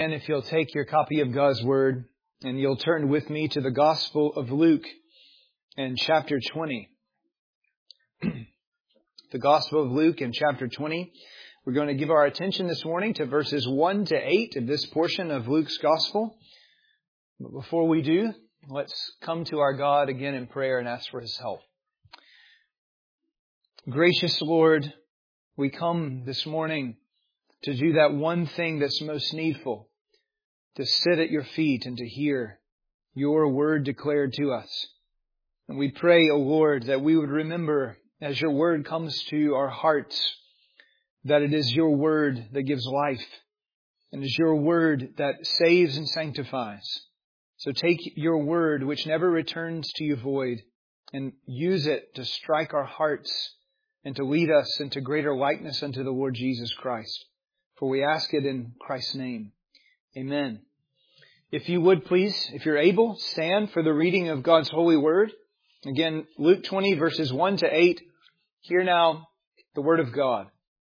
And if you'll take your copy of God's Word and you'll turn with me to the Gospel of Luke and chapter 20. The Gospel of Luke and chapter 20. We're going to give our attention this morning to verses 1 to 8 of this portion of Luke's Gospel. But before we do, let's come to our God again in prayer and ask for His help. Gracious Lord, we come this morning to do that one thing that's most needful, to sit at your feet and to hear your word declared to us. And we pray, O Lord, that we would remember as your word comes to our hearts, that it is your word that gives life, and is your word that saves and sanctifies. So take your word, which never returns to you void, and use it to strike our hearts and to lead us into greater likeness unto the Lord Jesus Christ. For we ask it in Christ's name. Amen. If you would please, if you're able, stand for the reading of God's holy word. Again, Luke 20 verses 1 to 8. Hear now the word of God.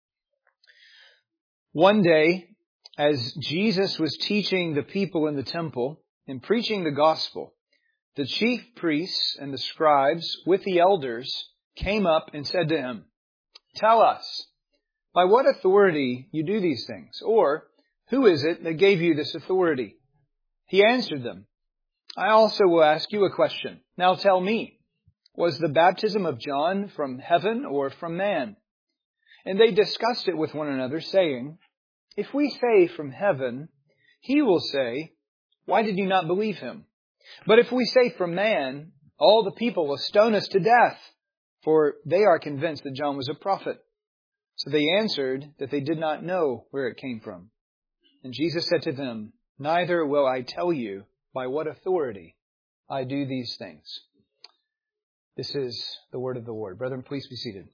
One day, as Jesus was teaching the people in the temple and preaching the gospel, the chief priests and the scribes with the elders came up and said to him, "Tell us, by what authority you do these things? Or, who is it that gave you this authority?" He answered them, "I also will ask you a question. Now tell me, was the baptism of John from heaven or from man?" And they discussed it with one another, saying, "If we say from heaven, he will say, 'Why did you not believe him?' But if we say from man, all the people will stone us to death, for they are convinced that John was a prophet." So they answered that they did not know where it came from. And Jesus said to them, "Neither will I tell you by what authority I do these things." This is the word of the Lord. Brethren, please be seated.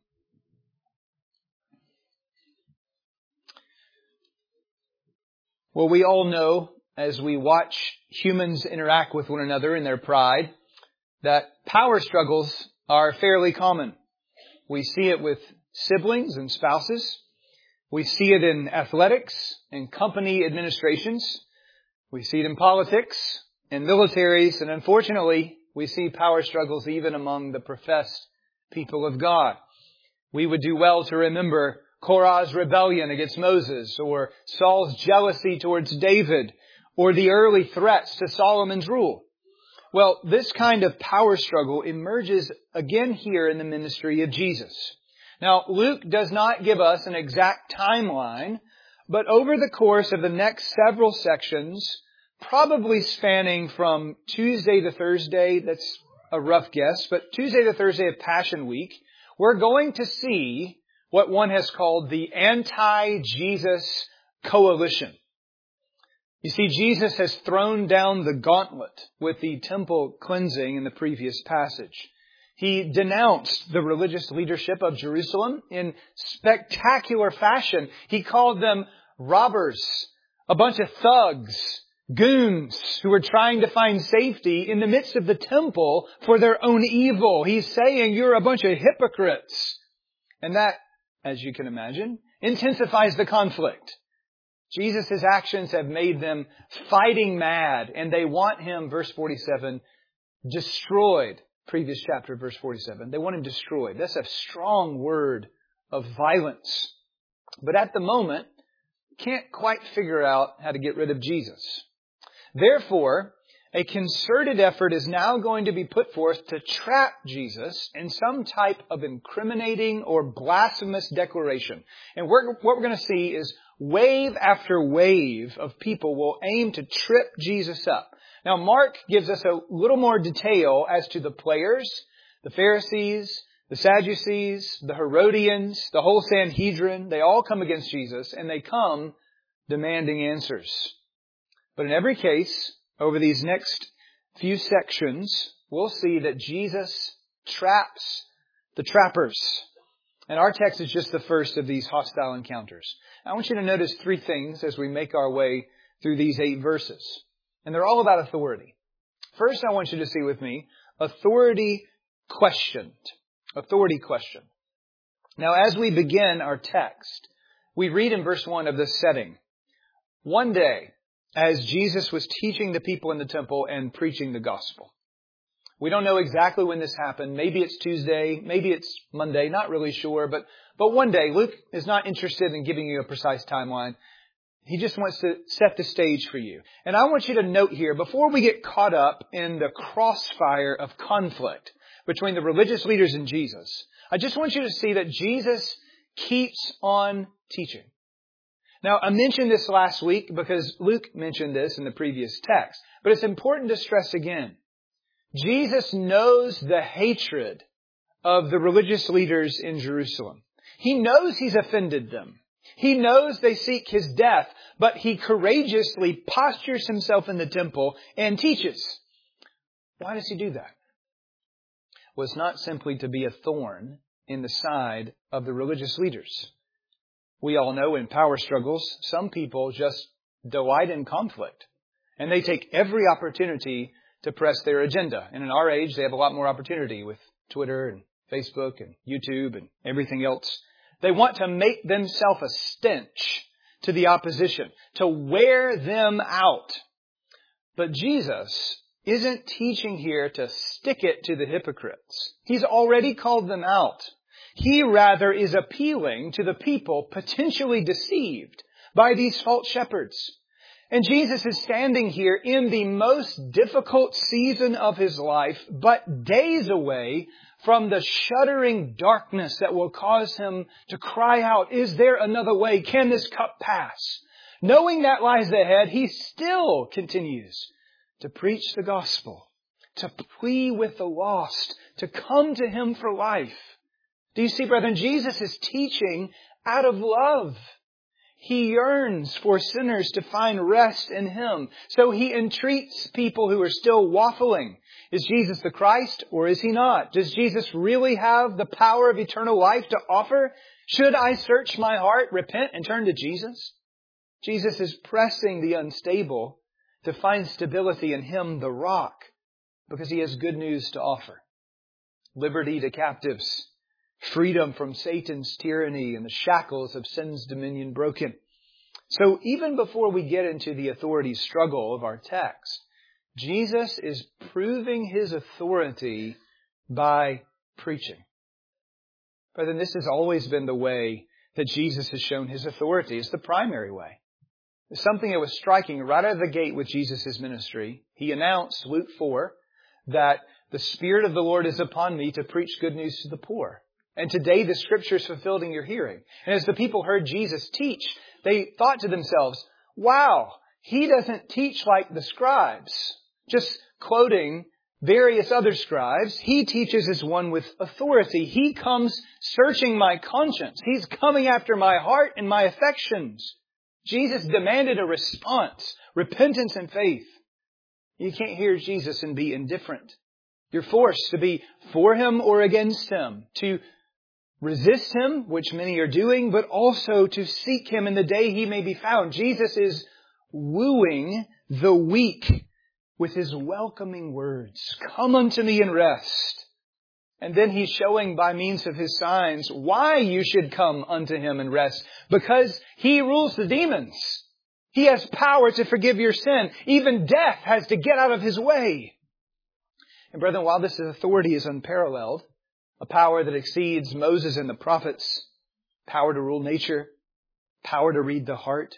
Well, we all know, as we watch humans interact with one another in their pride, that power struggles are fairly common. We see it with siblings and spouses. We see it in athletics and company administrations. We see it in politics and militaries. And unfortunately, we see power struggles even among the professed people of God. We would do well to remember Korah's rebellion against Moses, or Saul's jealousy towards David, or the early threats to Solomon's rule. Well, this kind of power struggle emerges again here in the ministry of Jesus. Now, Luke does not give us an exact timeline, but over the course of the next several sections, probably spanning from Tuesday to Thursday, that's a rough guess, but Tuesday to Thursday of Passion Week, we're going to see what one has called the anti-Jesus coalition. You see, Jesus has thrown down the gauntlet with the temple cleansing in the previous passage. He denounced the religious leadership of Jerusalem in spectacular fashion. He called them robbers, a bunch of thugs, goons who were trying to find safety in the midst of the temple for their own evil. He's saying, "You're a bunch of hypocrites." And that, as you can imagine, intensifies the conflict. Jesus' actions have made them fighting mad, and they want him, verse 47, destroyed. Previous chapter, verse 47. They want him destroyed. That's a strong word of violence. But at the moment, can't quite figure out how to get rid of Jesus. Therefore, a concerted effort is now going to be put forth to trap Jesus in some type of incriminating or blasphemous declaration. And what we're going to see is wave after wave of people will aim to trip Jesus up. Now, Mark gives us a little more detail as to the players, the Pharisees, the Sadducees, the Herodians, the whole Sanhedrin. They all come against Jesus, and they come demanding answers. But in every case, over these next few sections, we'll see that Jesus traps the trappers. And our text is just the first of these hostile encounters. I want you to notice three things as we make our way through these 8 verses. And they're all about authority. First, I want you to see with me, authority questioned. Authority question. Now, as we begin our text, we read in verse 1 of this setting. One day, as Jesus was teaching the people in the temple and preaching the gospel. We don't know exactly when this happened. Maybe it's Tuesday. Maybe it's Monday. Not really sure. But one day, Luke is not interested in giving you a precise timeline. He just wants to set the stage for you. And I want you to note here, before we get caught up in the crossfire of conflict between the religious leaders and Jesus, I just want you to see that Jesus keeps on teaching. Now, I mentioned this last week because Luke mentioned this in the previous text. But it's important to stress again. Jesus knows the hatred of the religious leaders in Jerusalem. He knows He's offended them. He knows they seek His death, but He courageously postures Himself in the temple and teaches. Why does He do that? Well, it's not simply to be a thorn in the side of the religious leaders. We all know in power struggles, some people just delight in conflict. And they take every opportunity to press their agenda. And in our age, they have a lot more opportunity with Twitter and Facebook and YouTube and everything else. They want to make themselves a stench to the opposition, to wear them out. But Jesus isn't teaching here to stick it to the hypocrites. He's already called them out. He rather is appealing to the people potentially deceived by these false shepherds. And Jesus is standing here in the most difficult season of His life, but days away from the shuddering darkness that will cause Him to cry out, "Is there another way? Can this cup pass?" Knowing that lies ahead, He still continues to preach the gospel, to plead with the lost, to come to Him for life. Do you see, brethren, Jesus is teaching out of love. He yearns for sinners to find rest in Him. So He entreats people who are still waffling. Is Jesus the Christ or is He not? Does Jesus really have the power of eternal life to offer? Should I search my heart, repent, and turn to Jesus? Jesus is pressing the unstable to find stability in Him, the rock, because He has good news to offer. Liberty to captives. Freedom from Satan's tyranny and the shackles of sin's dominion broken. So even before we get into the authority struggle of our text, Jesus is proving His authority by preaching. Brethren, this has always been the way that Jesus has shown His authority. It's the primary way. It's something that was striking right out of the gate with Jesus' ministry. He announced, Luke 4, that the Spirit of the Lord is upon me to preach good news to the poor. And today the Scripture is fulfilled in your hearing. And as the people heard Jesus teach, they thought to themselves, wow, He doesn't teach like the scribes, just quoting various other scribes. He teaches as one with authority. He comes searching my conscience. He's coming after my heart and my affections. Jesus demanded a response, repentance and faith. You can't hear Jesus and be indifferent. You're forced to be for Him or against Him, to resist Him, which many are doing, but also to seek Him in the day He may be found. Jesus is wooing the weak with His welcoming words. Come unto me and rest. And then He's showing by means of His signs why you should come unto Him and rest. Because He rules the demons. He has power to forgive your sin. Even death has to get out of His way. And brethren, while this authority is unparalleled, a power that exceeds Moses and the prophets, power to rule nature, power to read the heart,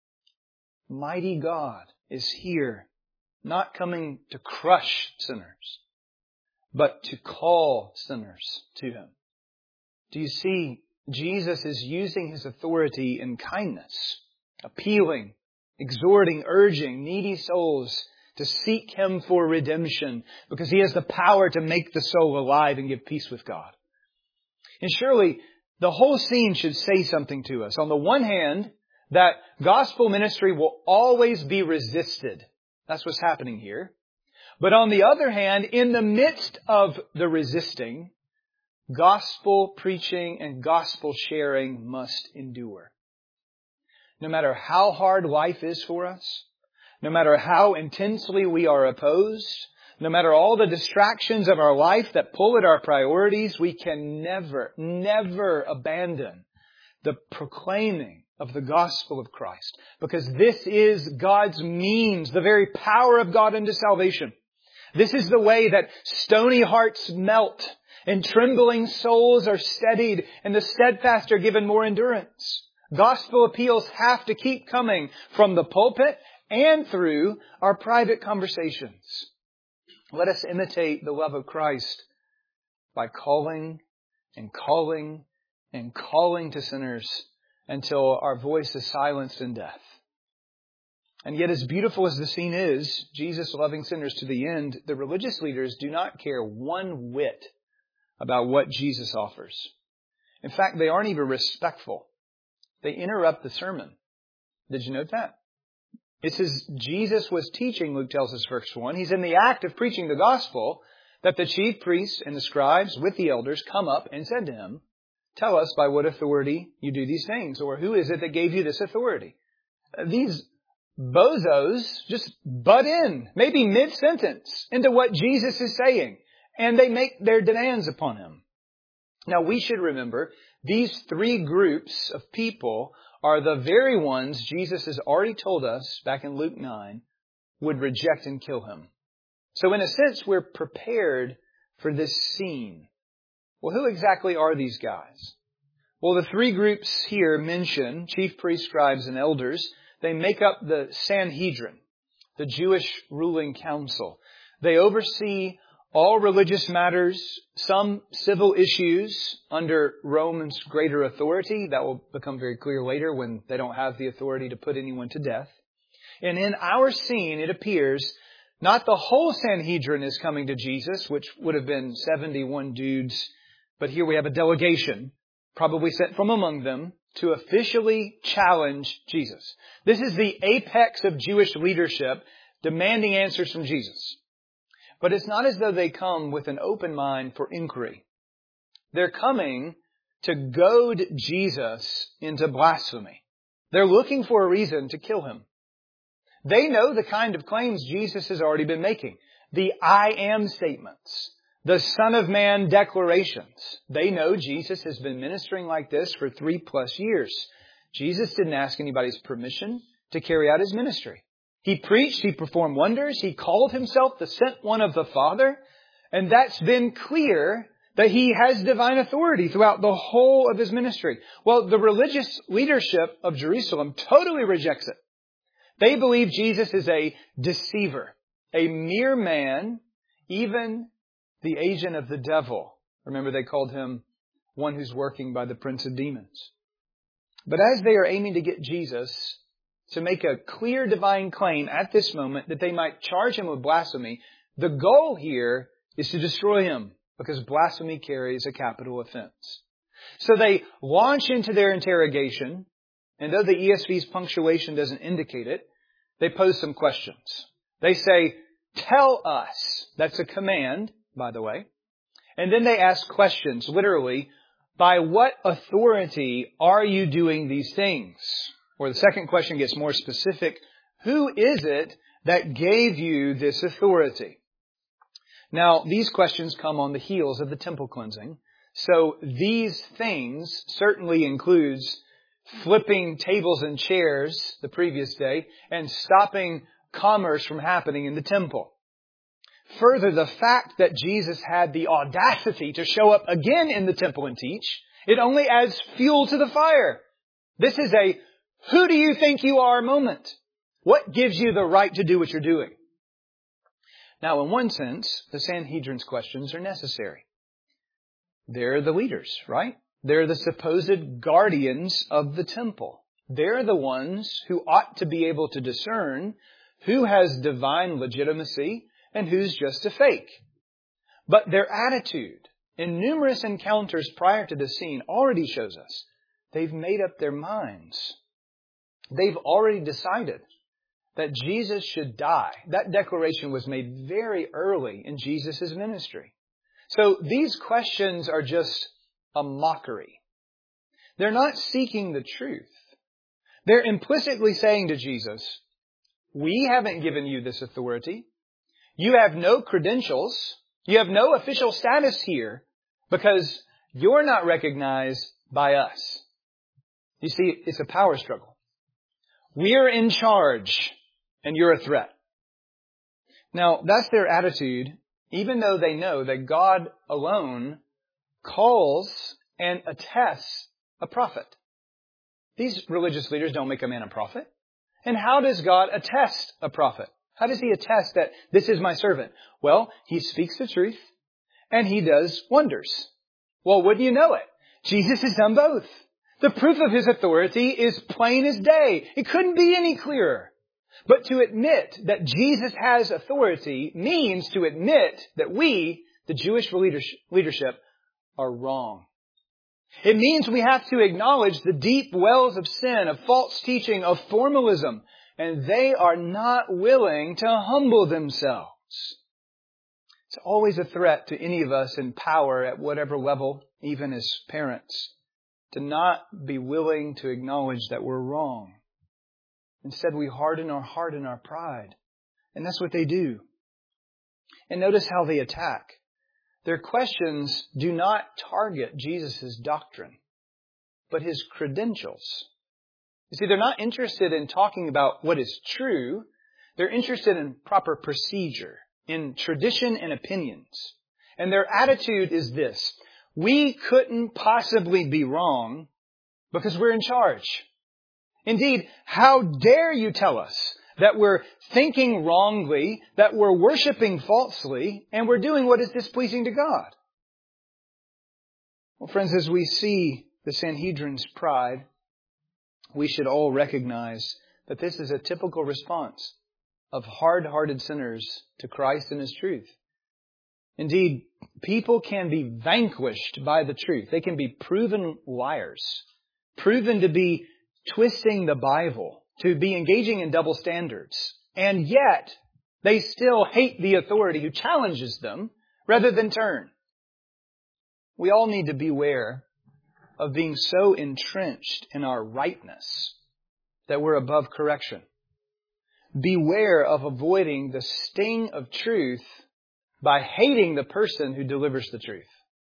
mighty God is here, not coming to crush sinners, but to call sinners to Him. Do you see? Jesus is using His authority in kindness, appealing, exhorting, urging needy souls to seek Him for redemption, because He has the power to make the soul alive and give peace with God. And surely the whole scene should say something to us. On the one hand, that gospel ministry will always be resisted. That's what's happening here. But on the other hand, in the midst of the resisting, gospel preaching and gospel sharing must endure. No matter how hard life is for us, no matter how intensely we are opposed, no matter all the distractions of our life that pull at our priorities, we can never abandon the proclaiming of the gospel of Christ. Because this is God's means, the very power of God unto salvation. This is the way that stony hearts melt and trembling souls are steadied and the steadfast are given more endurance. Gospel appeals have to keep coming from the pulpit and through our private conversations. Let us imitate the love of Christ by calling and calling and calling to sinners until our voice is silenced in death. And yet, as beautiful as the scene is, Jesus loving sinners to the end, the religious leaders do not care one whit about what Jesus offers. In fact, they aren't even respectful. They interrupt the sermon. Did you note that? It says Jesus was teaching, Luke tells us, verse 1. He's in the act of preaching the gospel, that the chief priests and the scribes with the elders come up and said to him, "Tell us by what authority you do these things," or "Who is it that gave you this authority?" These bozos just butt in, maybe mid-sentence, into what Jesus is saying, and they make their demands upon him. Now, we should remember, these three groups of people are the very ones Jesus has already told us back in Luke 9 would reject and kill him. So in a sense, we're prepared for this scene. Well, who exactly are these guys? Well, the three groups here mentioned, chief priests, scribes, and elders, they make up the Sanhedrin, the Jewish ruling council. They oversee all religious matters, some civil issues under Rome's greater authority. That will become very clear later when they don't have the authority to put anyone to death. And in our scene, it appears not the whole Sanhedrin is coming to Jesus, which would have been 71 dudes, but here we have a delegation, probably sent from among them, to officially challenge Jesus. This is the apex of Jewish leadership demanding answers from Jesus. But it's not as though they come with an open mind for inquiry. They're coming to goad Jesus into blasphemy. They're looking for a reason to kill him. They know the kind of claims Jesus has already been making. The I am statements. The Son of Man declarations. They know Jesus has been ministering like this for 3+ years. Jesus didn't ask anybody's permission to carry out his ministry. He preached, he performed wonders, he called himself the sent one of the Father, and that's been clear that he has divine authority throughout the whole of his ministry. Well, the religious leadership of Jerusalem totally rejects it. They believe Jesus is a deceiver, a mere man, even the agent of the devil. Remember, they called him one who's working by the prince of demons. But as they are aiming to get Jesus to make a clear divine claim at this moment that they might charge him with blasphemy, the goal here is to destroy him, because blasphemy carries a capital offense. So they launch into their interrogation, and though the ESV's punctuation doesn't indicate it, they pose some questions. They say, "Tell us." That's a command, by the way. And then they ask questions, literally, "By what authority are you doing these things?" Or the second question gets more specific. "Who is it that gave you this authority?" Now, these questions come on the heels of the temple cleansing. So these things certainly includes flipping tables and chairs the previous day and stopping commerce from happening in the temple. Further, the fact that Jesus had the audacity to show up again in the temple and teach, it only adds fuel to the fire. This is a "who do you think you are" moment. What gives you the right to do what you're doing? Now, in one sense, the Sanhedrin's questions are necessary. They're the leaders, right? They're the supposed guardians of the temple. They're the ones who ought to be able to discern who has divine legitimacy and who's just a fake. But their attitude in numerous encounters prior to this scene already shows us they've made up their minds. They've already decided that Jesus should die. That declaration was made very early in Jesus' ministry. So these questions are just a mockery. They're not seeking the truth. They're implicitly saying to Jesus, "We haven't given you this authority. You have no credentials. You have no official status here because you're not recognized by us." You see, it's a power struggle. We're in charge, and you're a threat. Now, that's their attitude, even though they know that God alone calls and attests a prophet. These religious leaders don't make a man a prophet. And how does God attest a prophet? How does He attest that this is my servant? Well, He speaks the truth and He does wonders. Well, wouldn't you know it? Jesus has done both. The proof of His authority is plain as day. It couldn't be any clearer. But to admit that Jesus has authority means to admit that we, the Jewish leadership, are wrong. It means we have to acknowledge the deep wells of sin, of false teaching, of formalism, and they are not willing to humble themselves. It's always a threat to any of us in power at whatever level, even as parents, to not be willing to acknowledge that we're wrong. Instead, we harden our heart and our pride. And that's what they do. And notice how they attack. Their questions do not target Jesus' doctrine, but His credentials. You see, they're not interested in talking about what is true. They're interested in proper procedure, in tradition and opinions. And their attitude is this: we couldn't possibly be wrong because we're in charge. Indeed, how dare you tell us that we're thinking wrongly, that we're worshiping falsely, and we're doing what is displeasing to God? Well, friends, as we see the Sanhedrin's pride, we should all recognize that this is a typical response of hard-hearted sinners to Christ and His truth. Indeed, people can be vanquished by the truth. They can be proven liars, proven to be twisting the Bible, to be engaging in double standards. And yet, they still hate the authority who challenges them rather than turn. We all need to beware of being so entrenched in our rightness that we're above correction. Beware of avoiding the sting of truth by hating the person who delivers the truth.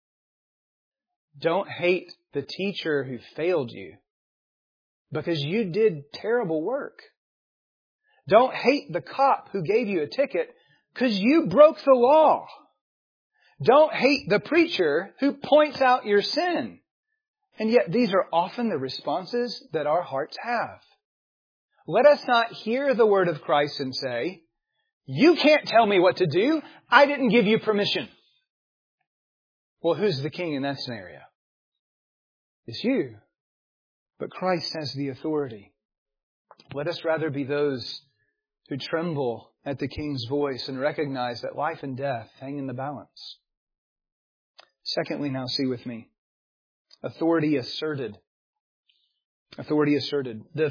Don't hate the teacher who failed you because you did terrible work. Don't hate the cop who gave you a ticket because you broke the law. Don't hate the preacher who points out your sin. And yet these are often the responses that our hearts have. Let us not hear the word of Christ and say, "You can't tell me what to do. I didn't give you permission." Well, who's the king in that scenario? It's you. But Christ has the authority. Let us rather be those who tremble at the King's voice and recognize that life and death hang in the balance. Secondly, now see with me, authority asserted. Authority asserted. The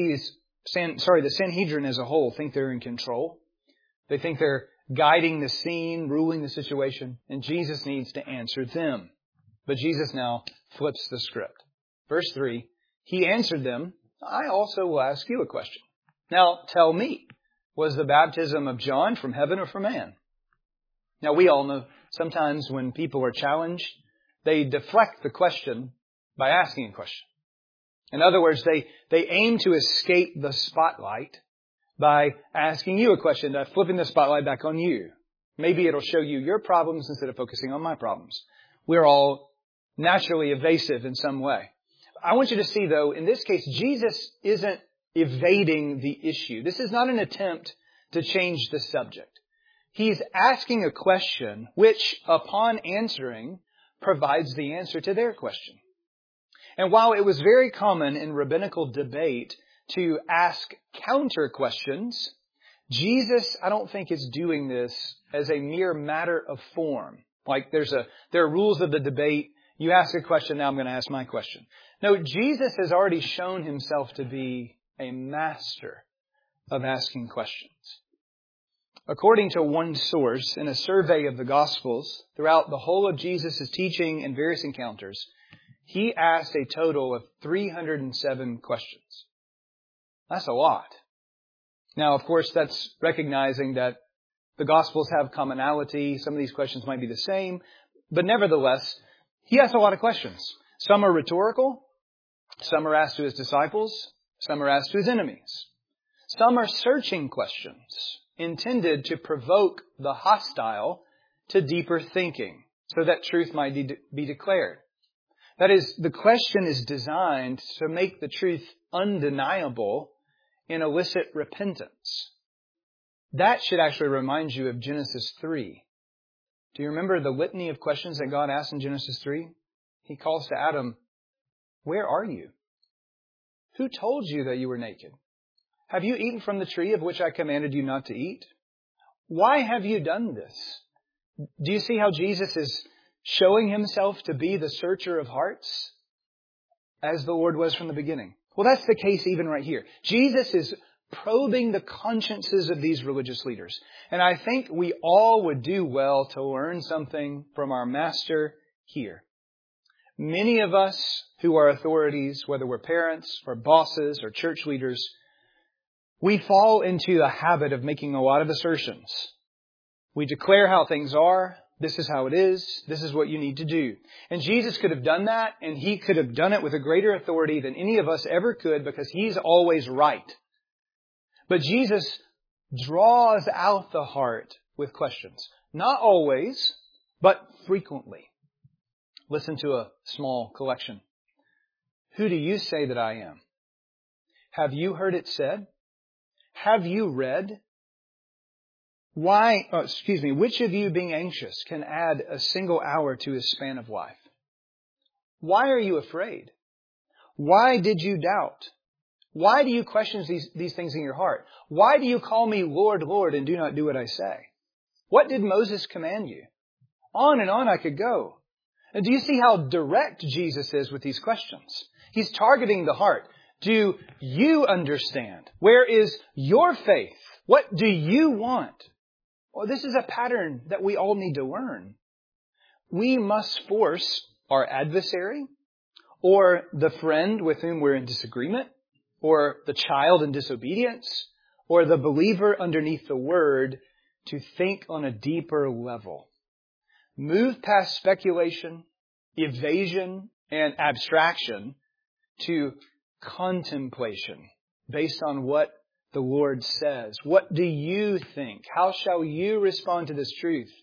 the Sanhedrin as a whole think they're in control. They think they're guiding the scene, ruling the situation, and Jesus needs to answer them. But Jesus now flips the script. Verse 3, He answered them, "I also will ask you a question. Now tell me, was the baptism of John from heaven or from man?" Now we all know sometimes when people are challenged, they deflect the question by asking a question. In other words, they aim to escape the spotlight by asking you a question, flipping the spotlight back on you. Maybe it'll show you your problems instead of focusing on my problems. We're all naturally evasive in some way. I want you to see, though, in this case, Jesus isn't evading the issue. This is not an attempt to change the subject. He's asking a question which, upon answering, provides the answer to their question. And while it was very common in rabbinical debate to ask counter questions, Jesus, I don't think, is doing this as a mere matter of form. Like there are rules of the debate. You ask a question, now I'm going to ask my question. No, Jesus has already shown Himself to be a master of asking questions. According to one source, in a survey of the Gospels, throughout the whole of Jesus' teaching and various encounters, He asked a total of 307 questions. That's a lot. Now, of course, that's recognizing that the Gospels have commonality. Some of these questions might be the same. But nevertheless, He asked a lot of questions. Some are rhetorical. Some are asked to His disciples. Some are asked to His enemies. Some are searching questions intended to provoke the hostile to deeper thinking so that truth might be declared. That is, the question is designed to make the truth undeniable and elicit repentance. That should actually remind you of Genesis 3. Do you remember the litany of questions that God asked in Genesis 3? He calls to Adam, "Where are you? Who told you that you were naked? Have you eaten from the tree of which I commanded you not to eat? Why have you done this?" Do you see how Jesus is showing Himself to be the searcher of hearts, as the Lord was from the beginning? Well, that's the case even right here. Jesus is probing the consciences of these religious leaders. And I think we all would do well to learn something from our Master here. Many of us who are authorities, whether we're parents or bosses or church leaders, we fall into the habit of making a lot of assertions. We declare how things are. This is how it is. This is what you need to do. And Jesus could have done that, and He could have done it with a greater authority than any of us ever could, because He's always right. But Jesus draws out the heart with questions. Not always, but frequently. Listen to a small collection. Who do you say that I am? Have you heard it said? Have you read? Which of you being anxious can add a single hour to his span of life? Why are you afraid? Why did you doubt? Why do you question these things in your heart? Why do you call me Lord, Lord, and do not do what I say? What did Moses command you? On and on I could go. And do you see how direct Jesus is with these questions? He's targeting the heart. Do you understand? Where is your faith? What do you want? Well, this is a pattern that we all need to learn. We must force our adversary, or the friend with whom we're in disagreement, or the child in disobedience, or the believer underneath the Word, to think on a deeper level. Move past speculation, evasion, and abstraction to contemplation based on what the Lord says. What do you think? How shall you respond to this truth?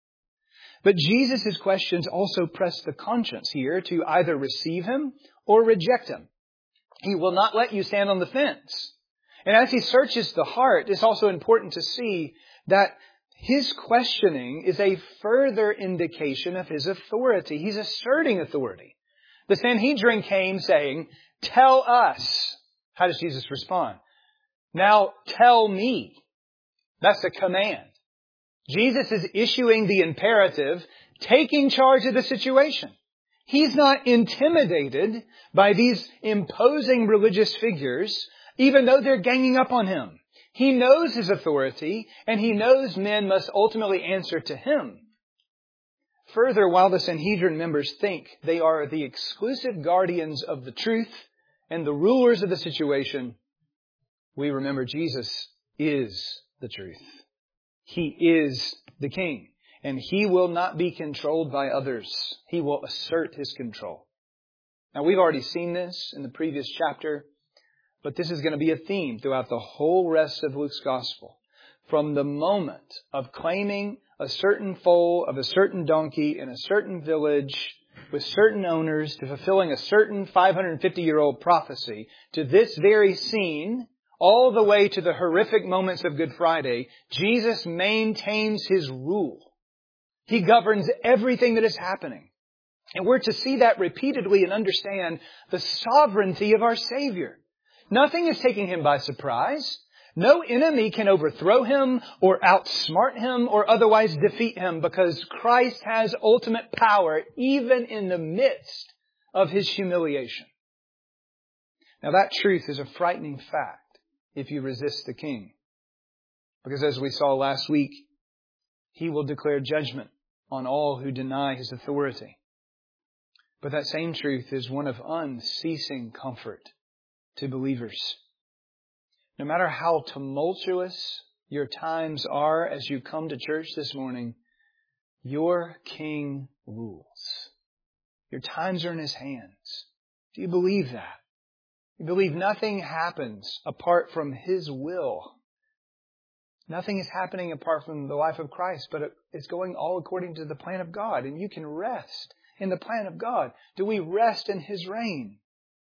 But Jesus' questions also press the conscience here to either receive Him or reject Him. He will not let you stand on the fence. And as He searches the heart, it's also important to see that His questioning is a further indication of His authority. He's asserting authority. The Sanhedrin came saying, "Tell us." How does Jesus respond? "Now tell me." That's a command. Jesus is issuing the imperative, taking charge of the situation. He's not intimidated by these imposing religious figures, even though they're ganging up on Him. He knows His authority, and He knows men must ultimately answer to Him. Further, while the Sanhedrin members think they are the exclusive guardians of the truth and the rulers of the situation, we remember Jesus is the truth. He is the King, and He will not be controlled by others. He will assert His control. Now, we've already seen this in the previous chapter, but this is going to be a theme throughout the whole rest of Luke's Gospel. From the moment of claiming a certain foal of a certain donkey in a certain village with certain owners to fulfilling a certain 550-year-old prophecy to this very scene, all the way to the horrific moments of Good Friday, Jesus maintains His rule. He governs everything that is happening. And we're to see that repeatedly and understand the sovereignty of our Savior. Nothing is taking Him by surprise. No enemy can overthrow Him or outsmart Him or otherwise defeat Him, because Christ has ultimate power even in the midst of His humiliation. Now, that truth is a frightening fact if you resist the King. Because as we saw last week, He will declare judgment on all who deny His authority. But that same truth is one of unceasing comfort to believers. No matter how tumultuous your times are as you come to church this morning, your King rules. Your times are in His hands. Do you believe that? We believe nothing happens apart from His will. Nothing is happening apart from the life of Christ, but it's going all according to the plan of God. And you can rest in the plan of God. Do we rest in His reign?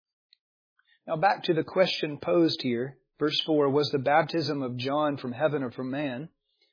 Now back to the question posed here. Verse 4, was the baptism of John from heaven or from man?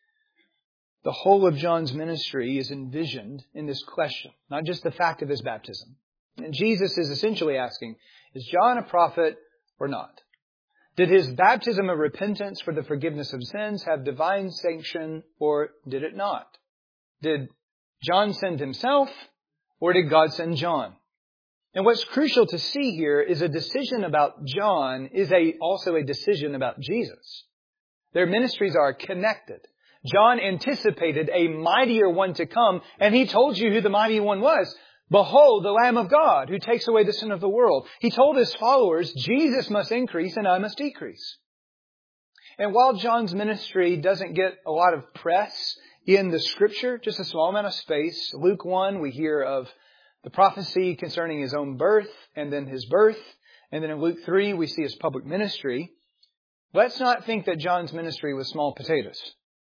The whole of John's ministry is envisioned in this question, not just the fact of his baptism. And Jesus is essentially asking, is John a prophet or not? Did his baptism of repentance for the forgiveness of sins have divine sanction or did it not? Did John send himself or did God send John? And what's crucial to see here is a decision about John is also a decision about Jesus. Their ministries are connected. John anticipated a mightier one to come, and he told you who the mighty one was. Behold, the Lamb of God who takes away the sin of the world. He told his followers, Jesus must increase and I must decrease. And while John's ministry doesn't get a lot of press in the Scripture, just a small amount of space, Luke 1, we hear of the prophecy concerning his own birth and then his birth. And then in Luke 3, we see his public ministry. Let's not think that John's ministry was small potatoes.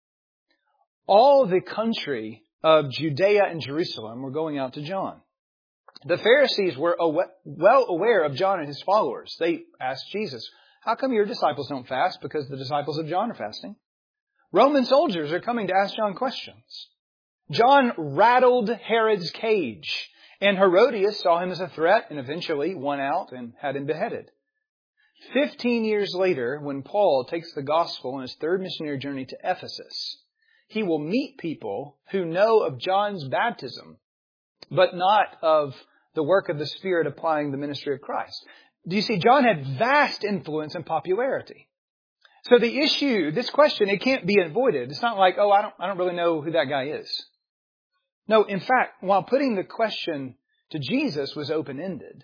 All the country of Judea and Jerusalem were going out to John. The Pharisees were well aware of John and his followers. They asked Jesus, how come your disciples don't fast? Because the disciples of John are fasting. Roman soldiers are coming to ask John questions. John rattled Herod's cage, and Herodias saw him as a threat and eventually won out and had him beheaded. 15 years later, when Paul takes the gospel on his third missionary journey to Ephesus, he will meet people who know of John's baptism, but not of the work of the Spirit applying the ministry of Christ. Do you see? John had vast influence and popularity. So the issue, this question, it can't be avoided. It's not like, I don't really know who that guy is. No, in fact, while putting the question to Jesus was open-ended,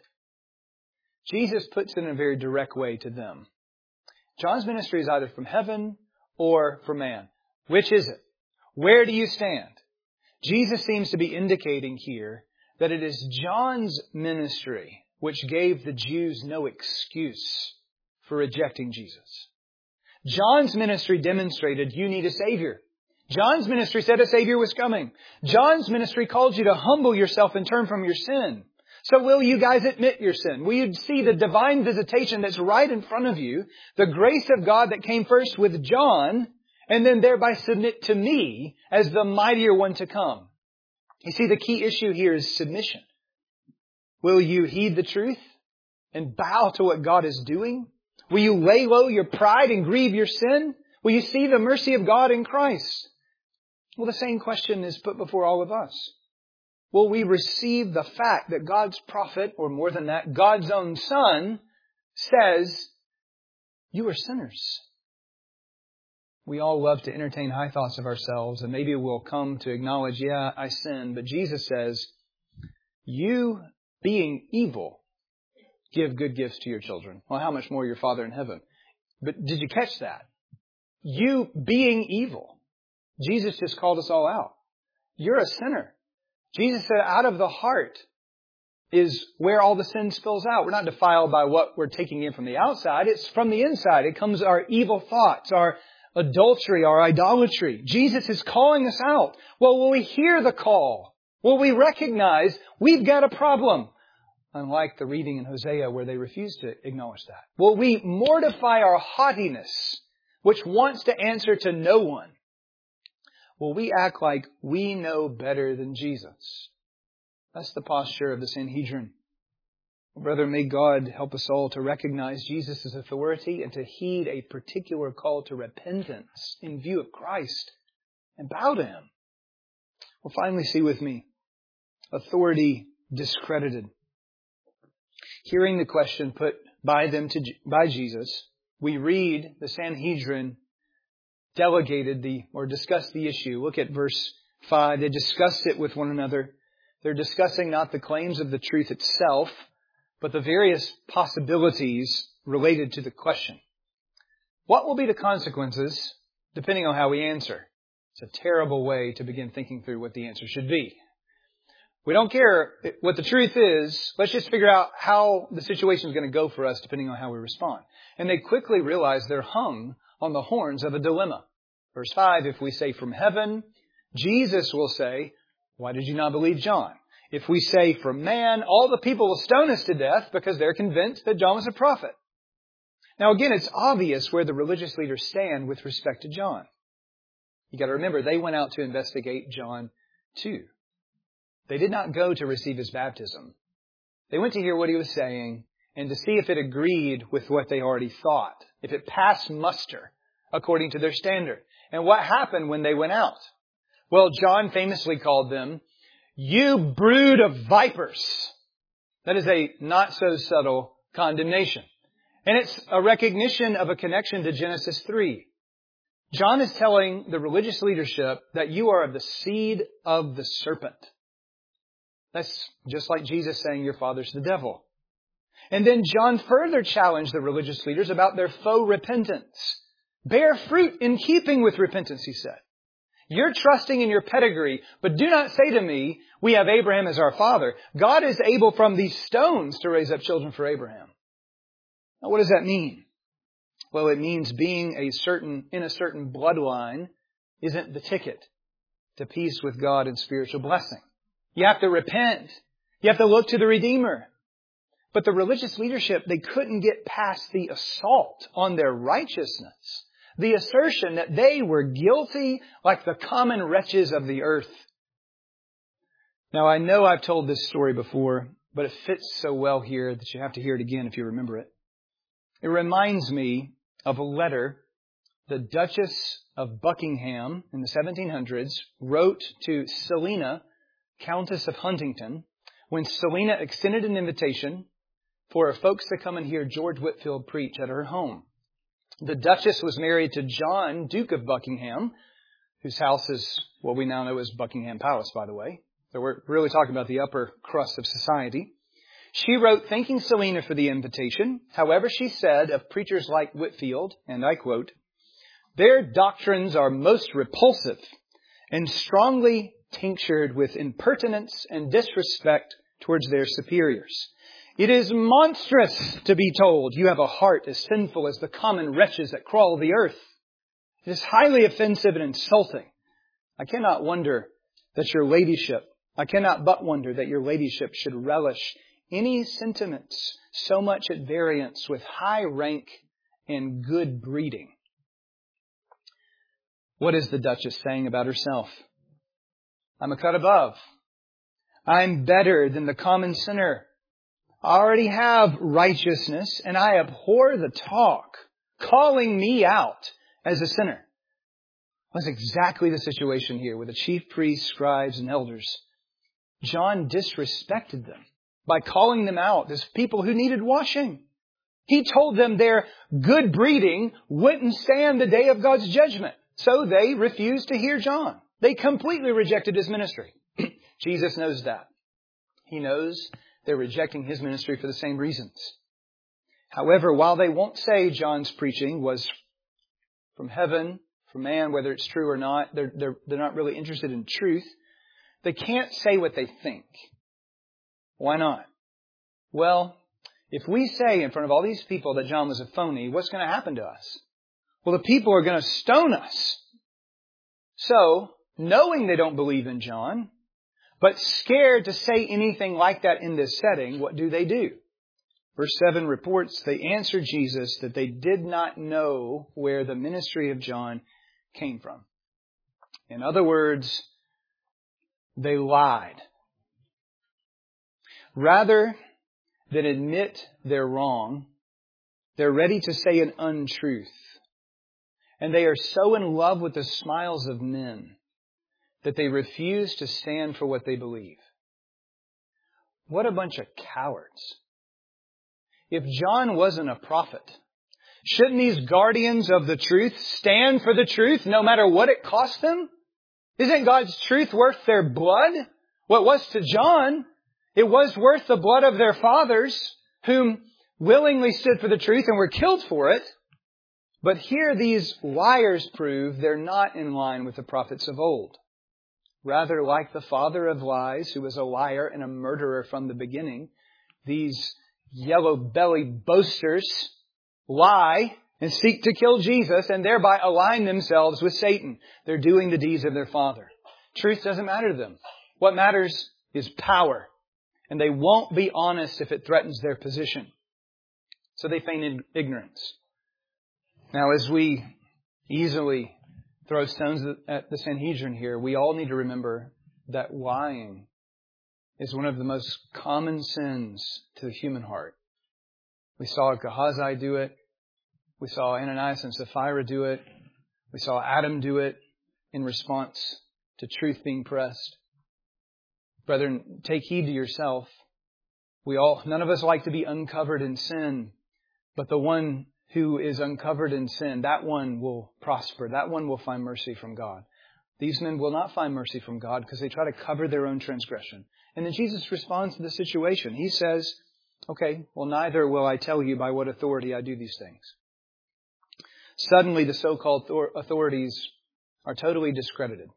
Jesus puts it in a very direct way to them. John's ministry is either from heaven or from man. Which is it? Where do you stand? Jesus seems to be indicating here that it is John's ministry which gave the Jews no excuse for rejecting Jesus. John's ministry demonstrated you need a Savior. John's ministry said a Savior was coming. John's ministry called you to humble yourself and turn from your sin. So will you guys admit your sin? Will you see the divine visitation that's right in front of you, the grace of God that came first with John, and then thereby submit to me as the mightier one to come? You see, the key issue here is submission. Will you heed the truth and bow to what God is doing? Will you lay low your pride and grieve your sin? Will you see the mercy of God in Christ? Well, the same question is put before all of us. Will we receive the fact that God's prophet, or more than that, God's own Son, says, you are sinners? We all love to entertain high thoughts of ourselves, and maybe we'll come to acknowledge, yeah, I sin. But Jesus says, you being evil, give good gifts to your children. Well, how much more your Father in heaven? But did you catch that? You being evil. Jesus just called us all out. You're a sinner. Jesus said out of the heart is where all the sin spills out. We're not defiled by what we're taking in from the outside. It's from the inside. It comes our evil thoughts, our adultery, our idolatry. Jesus is calling us out. Well, will we hear the call? Will we recognize we've got a problem? Unlike the reading in Hosea where they refuse to acknowledge that. Will we mortify our haughtiness, which wants to answer to no one? Will we act like we know better than Jesus? That's the posture of the Sanhedrin. Brother, may God help us all to recognize Jesus' authority and to heed a particular call to repentance in view of Christ and bow to Him. Well, finally, see with me, authority discredited. Hearing the question put by by Jesus, we read the Sanhedrin delegated discussed the issue. Look at verse 5. They discussed it with one another. They're discussing not the claims of the truth itself, but the various possibilities related to the question. What will be the consequences depending on how we answer? It's a terrible way to begin thinking through what the answer should be. We don't care what the truth is. Let's just figure out how the situation is going to go for us depending on how we respond. And they quickly realize they're hung on the horns of a dilemma. Verse 5, if we say from heaven, Jesus will say, why did you not believe John? If we say from man, all the people will stone us to death because they're convinced that John was a prophet. Now again, it's obvious where the religious leaders stand with respect to John. You got to remember, they went out to investigate John too. They did not go to receive his baptism. They went to hear what he was saying and to see if it agreed with what they already thought, if it passed muster according to their standard. And what happened when they went out? Well, John famously called them, you brood of vipers. That is a not so subtle condemnation. And it's a recognition of a connection to Genesis 3. John is telling the religious leadership that you are of the seed of the serpent. That's just like Jesus saying your father's the devil. And then John further challenged the religious leaders about their faux repentance. Bear fruit in keeping with repentance, he said. You're trusting in your pedigree, but do not say to me, we have Abraham as our father. God is able from these stones to raise up children for Abraham. Now, what does that mean? Well, it means being in a certain bloodline isn't the ticket to peace with God and spiritual blessing. You have to repent. You have to look to the Redeemer. But the religious leadership, they couldn't get past the assault on their righteousness. The assertion that they were guilty like the common wretches of the earth. Now, I know I've told this story before, but it fits so well here that you have to hear it again if you remember it. It reminds me of a letter the Duchess of Buckingham in the 1700s wrote to Selina, Countess of Huntington, when Selina extended an invitation for her folks to come and hear George Whitefield preach at her home. The Duchess was married to John, Duke of Buckingham, whose house is what we now know as Buckingham Palace, by the way. So we're really talking about the upper crust of society. She wrote thanking Selina for the invitation. However, she said of preachers like Whitefield, and I quote, their doctrines are most repulsive and strongly tinctured with impertinence and disrespect towards their superiors. It is monstrous to be told you have a heart as sinful as the common wretches that crawl the earth. It is highly offensive and insulting. I cannot but wonder that your ladyship should relish any sentiments so much at variance with high rank and good breeding. What is the Duchess saying about herself? I'm a cut above. I'm better than the common sinner. I already have righteousness, and I abhor the talk, calling me out as a sinner. That's exactly the situation here with the chief priests, scribes, and elders. John disrespected them by calling them out as people who needed washing. He told them their good breeding wouldn't stand the day of God's judgment. So they refused to hear John. They completely rejected his ministry. Jesus knows that. He knows they're rejecting his ministry for the same reasons. However, while they won't say John's preaching was from heaven, from man, whether it's true or not, they're not really interested in truth. They can't say what they think. Why not? Well, if we say in front of all these people that John was a phony, what's going to happen to us? Well, the people are going to stone us. So, knowing they don't believe in John, but scared to say anything like that in this setting, what do? Verse 7 reports they answered Jesus that they did not know where the ministry of John came from. In other words, they lied. Rather than admit they're wrong, they're ready to say an untruth. And they are so in love with the smiles of men that they refuse to stand for what they believe. What a bunch of cowards. If John wasn't a prophet, shouldn't these guardians of the truth stand for the truth no matter what it costs them? Isn't God's truth worth their blood? What was to John, it was worth the blood of their fathers whom willingly stood for the truth and were killed for it. But here these liars prove they're not in line with the prophets of old. Rather, like the father of lies, who was a liar and a murderer from the beginning, these yellow-bellied boasters lie and seek to kill Jesus and thereby align themselves with Satan. They're doing the deeds of their father. Truth doesn't matter to them. What matters is power. And they won't be honest if it threatens their position. So they feign ignorance. Now, as we easily throw stones at the Sanhedrin here, we all need to remember that lying is one of the most common sins to the human heart. We saw Gehazi do it. We saw Ananias and Sapphira do it. We saw Adam do it in response to truth being pressed. Brethren, take heed to yourself. None of us like to be uncovered in sin, but the one who is uncovered in sin, that one will prosper. That one will find mercy from God. These men will not find mercy from God because they try to cover their own transgression. And then Jesus responds to the situation. He says, okay, well, neither will I tell you by what authority I do these things. Suddenly, the so-called authorities are totally discredited.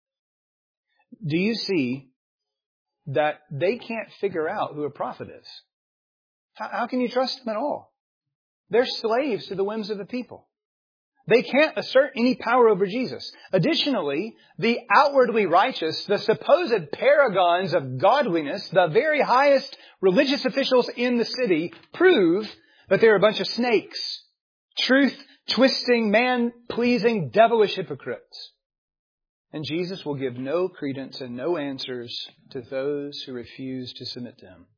Do you see that they can't figure out who a prophet is? How can you trust them at all? They're slaves to the whims of the people. They can't assert any power over Jesus. Additionally, the outwardly righteous, the supposed paragons of godliness, the very highest religious officials in the city, prove that they're a bunch of snakes, truth-twisting, man-pleasing, devilish hypocrites. And Jesus will give no credence and no answers to those who refuse to submit to Him.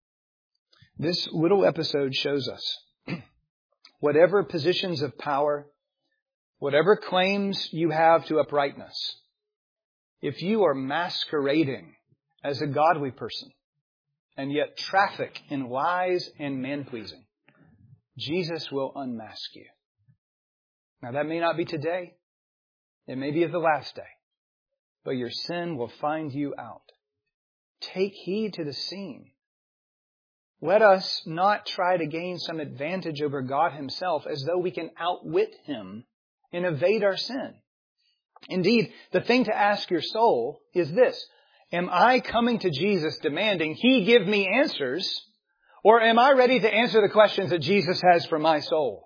This little episode shows us whatever positions of power, whatever claims you have to uprightness, if you are masquerading as a godly person and yet traffic in lies and man-pleasing, Jesus will unmask you. Now that may not be today. It may be of the last day. But your sin will find you out. Take heed to the scene. Let us not try to gain some advantage over God Himself as though we can outwit Him and evade our sin. Indeed, the thing to ask your soul is this: am I coming to Jesus demanding He give me answers, or am I ready to answer the questions that Jesus has for my soul?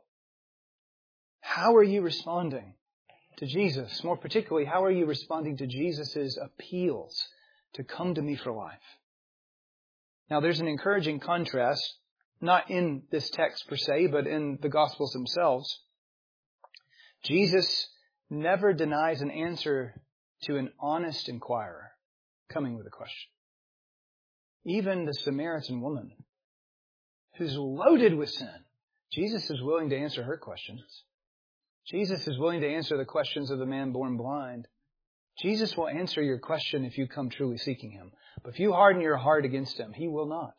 How are you responding to Jesus? More particularly, how are you responding to Jesus' appeals to come to me for life? Now, there's an encouraging contrast, not in this text per se, but in the Gospels themselves. Jesus never denies an answer to an honest inquirer coming with a question. Even the Samaritan woman, who's loaded with sin, Jesus is willing to answer her questions. Jesus is willing to answer the questions of the man born blind. Jesus will answer your question if you come truly seeking Him. But if you harden your heart against Him, He will not.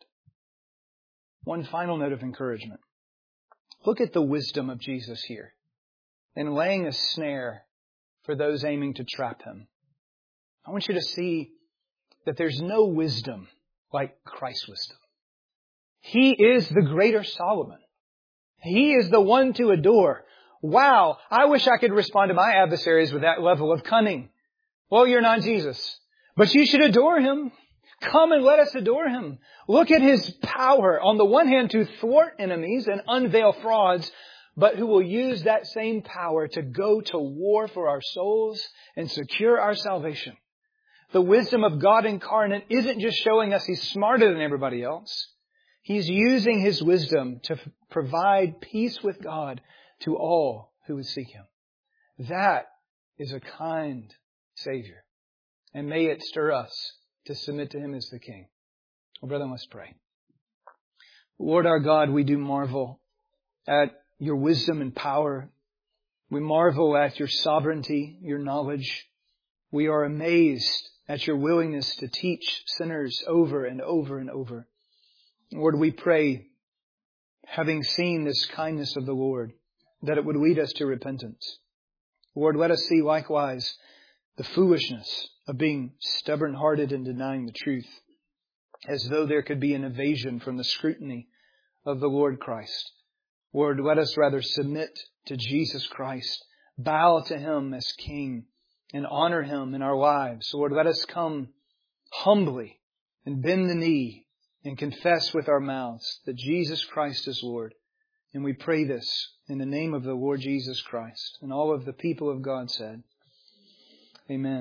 One final note of encouragement. Look at the wisdom of Jesus here in laying a snare for those aiming to trap Him. I want you to see that there's no wisdom like Christ's wisdom. He is the greater Solomon. He is the one to adore. Wow, I wish I could respond to my adversaries with that level of cunning. Well, you're not Jesus, but you should adore Him. Come and let us adore Him. Look at His power, on the one hand, to thwart enemies and unveil frauds, but who will use that same power to go to war for our souls and secure our salvation. The wisdom of God incarnate isn't just showing us He's smarter than everybody else. He's using His wisdom to provide peace with God to all who would seek Him. That is a kind Savior. And may it stir us to submit to Him as the King. Well, brethren, let's pray. Lord our God, we do marvel at Your wisdom and power. We marvel at Your sovereignty, Your knowledge. We are amazed at Your willingness to teach sinners over and over and over. Lord, we pray, having seen this kindness of the Lord, that it would lead us to repentance. Lord, let us see likewise the foolishness of being stubborn-hearted and denying the truth, as though there could be an evasion from the scrutiny of the Lord Christ. Lord, let us rather submit to Jesus Christ, bow to Him as King, and honor Him in our lives. Lord, let us come humbly and bend the knee and confess with our mouths that Jesus Christ is Lord. And we pray this in the name of the Lord Jesus Christ. And all of the people of God said, Amen.